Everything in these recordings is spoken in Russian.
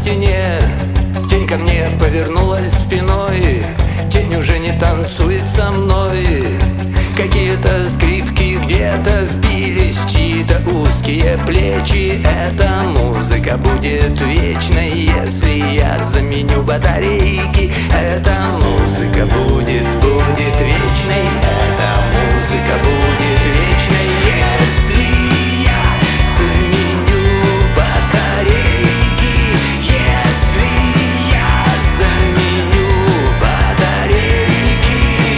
стене. Тень ко мне повернулась спиной, тень уже не танцует со мной. Какие-то скрипки где-то впились в чьи-то узкие плечи. Эта музыка будет вечной, если я заменю батарейки. Эта музыка будет вечной. Эта музыка будет вечной, если я заменю батарейки. Если я заменю батарейки.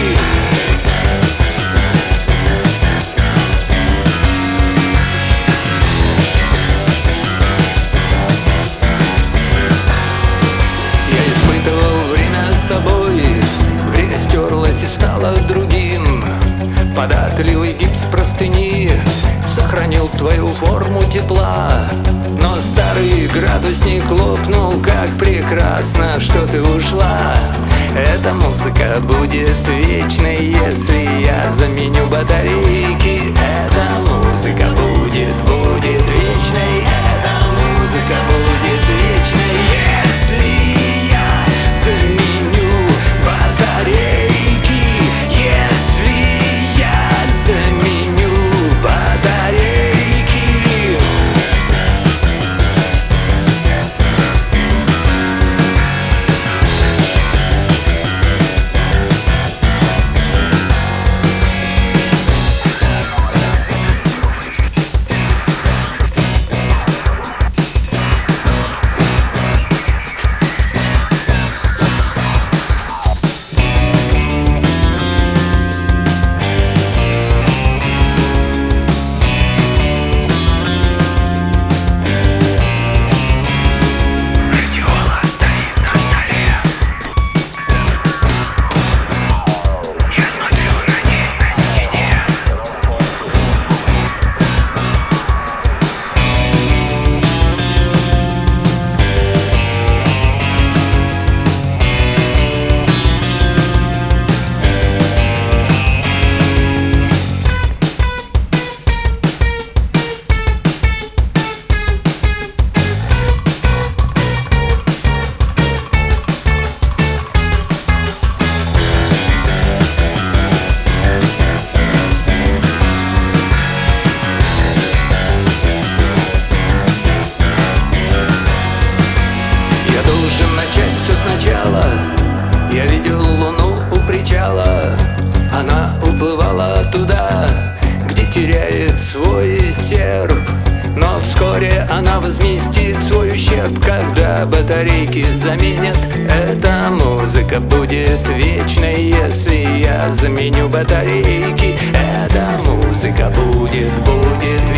Я испытывал время с собой, время стерлось и стало другим. Податливый гипс простыни сохранил твою форму тепла, но старый градусник лопнул. Как прекрасно, что ты ушла. Эта музыка будет вечной, если я заменю батарейки. Эта музыка будет вечной. Эта музыка будет вечной, если я заменю батарейки. Если я заменю батарейки. Я видел луну у причала, она уплывала туда, где теряет свой серп. Но вскоре она возместит свой ущерб, когда батарейки заменят. Эта музыка будет вечной, если я заменю батарейки. Эта музыка будет